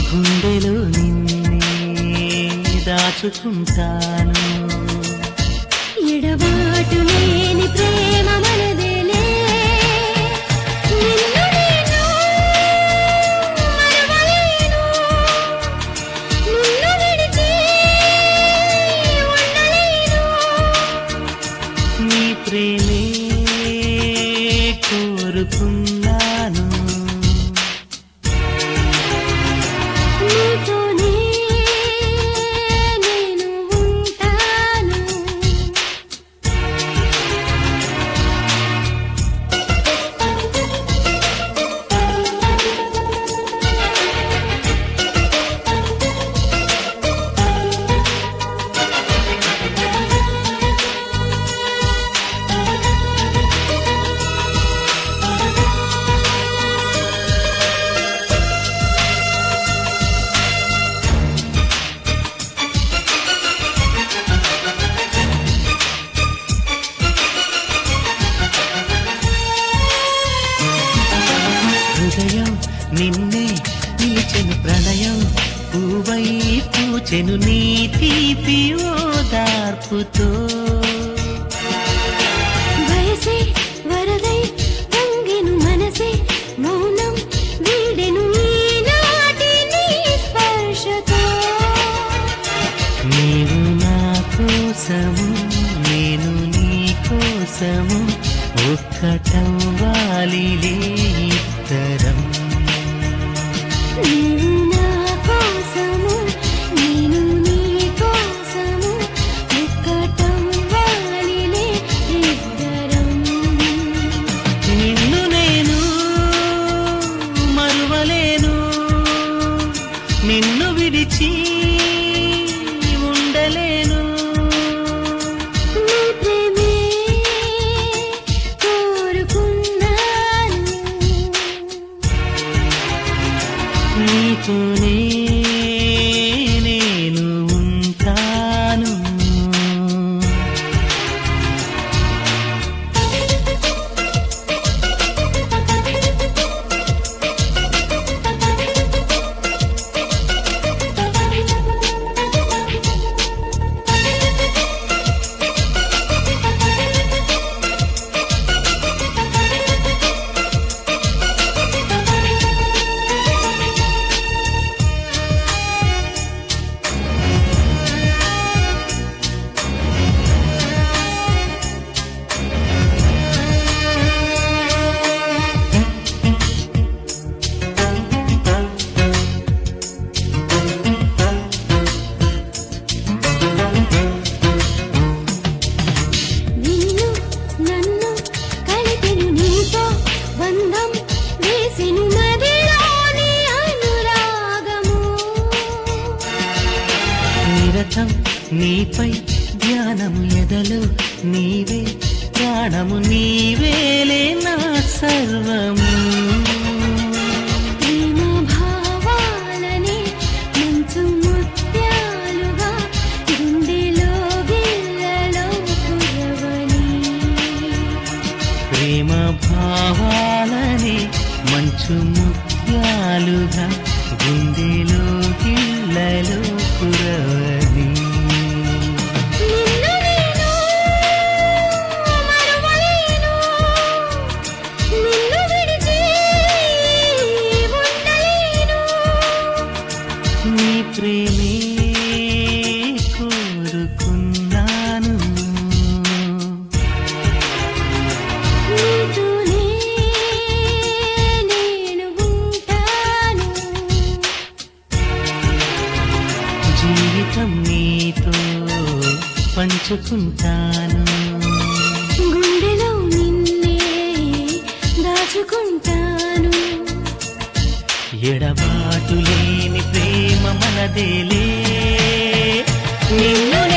గుండెలో నిన్నే దాచుకుంటాను. ఎడబాటు లేని ప్రేమ మనదేలే, నిన్ను నేను మరువలేను, నిన్ను విడిచి ఉండలేను. నీ ప్రేమే కోరుకున్నాను. నీతోనే నేను ఉంటాను. హృదయం నిన్నే నిలిచెను, ప్రణయం పూవై పూచెను నీ తీపి ఓదార్పుతో. వయసే వరదై పొంగెను మనసే, మౌనం వీడెను ఈనాటి నీ స్పర్శతో. నీవు నా కోసము, నేను నీ కోసము, ఒక్కటవ్వాలిలే ఇద్దరం. నీవు నా కోసము, నేను నీ కోసము, ఒక్కటవ్వాలిలే ఇద్దరం. నిన్ను నేను మరువలేను, నిన్ను విడిచి ఉండలేను. నీ ప్రేమే కోరుకున్నాను. నీతోనే నేను ఉంటాను. నిన్ను నన్ను కలిపెను నీతో బంధం, వేసెను నదిలోని అనురాగము. నిరతం నీపై ధ్యానము, ఎదలు నీవే ప్రాణము, నీవేలే నా సర్వము. ప్రేమ భావాలని మంచు ముత్యాలుగా గుండెలో గిల్లలో కురవని. ప్రేమ భావాలని మంచు ముత్యాలుగా గుండెలో గిల్లలో కురవని. నిన్ను నేను మరువలేను, నిన్ను విడిచి ఉండలేను. నీ ప్రేమే కోరుకున్నాను. నీతోనే నేను ఉంటాను. జీవితం నీతో పంచుకుంటాను. గుండెలో నిన్నే దాచుకుంటాను. ఎడబాటు లేని ప్రేమ మనదేలే, నిన్ను